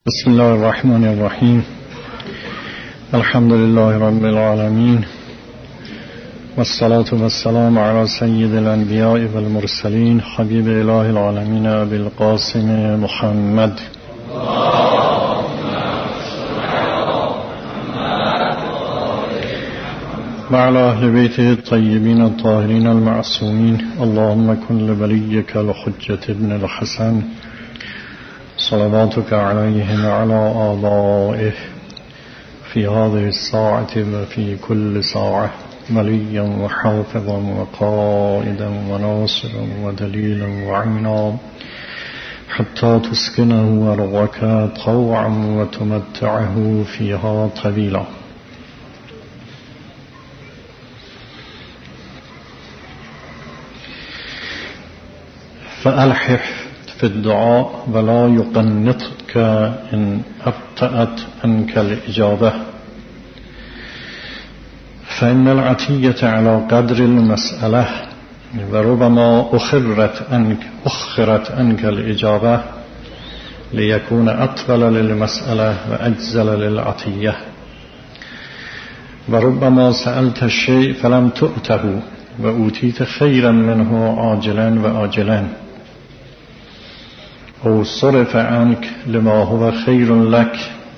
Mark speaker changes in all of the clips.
Speaker 1: بسم الله الرحمن الرحیم. الحمد لله رب العالمین والصلاة والسلام على سید الانبیاء والمرسلین حبیب اله العالمین ابی القاسم محمد وعلى اهل بیته الطیبین الطاهرین المعصومین. اللهم کن لولیک الحجة ابن الحسن صلواتك عليهم وعلى آبائه في هذه الساعة وفي كل ساعة وليا وحافظا وقائدا وناصرا ودليلا وعينا حتى تسكنه أرضك طوعا وتمتعه فيها طويلا. فألحح في الدعاء ولا يقنطك إن أبطأت عنك الإجابة، فإن العطية على قدر المسألة وربما أخرت عنك الإجابة ليكون أطول للمسألة وأجزل للعطية، وربما سألت الشيء فلم تؤته وأوتيت خيرا منه عاجلا وآجلا، أو صرف عنك لما هو خير لك،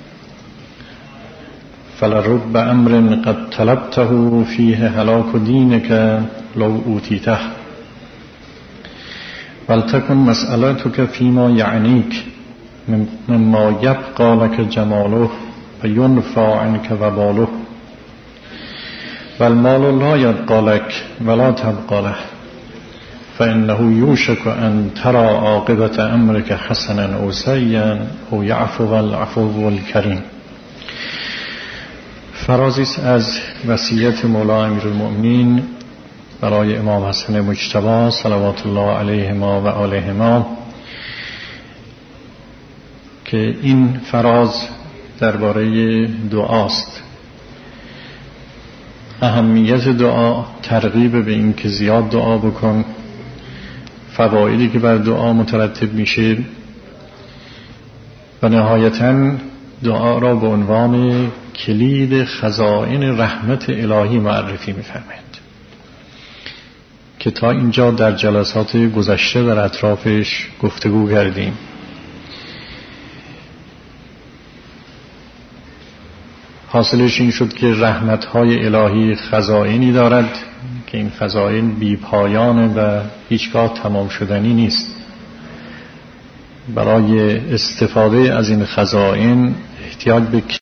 Speaker 1: فلرب أمر قد طلبته فيه هلاك دينك لو أوتيته، ولتكن مسألتك فيما يعنيك مما يبقى لك جماله وينفى عنك وباله، والمال لا يبقى لك ولا تبقى له، فإنه يوشك أن ترى عاقبة أمرك حسنا أو سيئا أو يعفو العفو الكريم. فرازیست از وصیت مولا امیرالمؤمنین برای امام حسن مجتبی صلوات الله علیهما و آلهما که این فراز درباره دعاست. اهمیت دعا، ترغیب به این که زیاد دعا بکن، فوایدی که بر دعا مترتب میشه، و نهایتاً دعا را به عنوان کلید خزائن رحمت الهی معرفی می‌فرماید که تا اینجا در جلسات گذشته در اطرافش گفتگو کردیم. حاصلش این شد که رحمت‌های الهی خزائنی دارد که این خزائن بی پایانه و هیچگاه تمام شدنی نیست. برای استفاده از این خزائن احتیاج به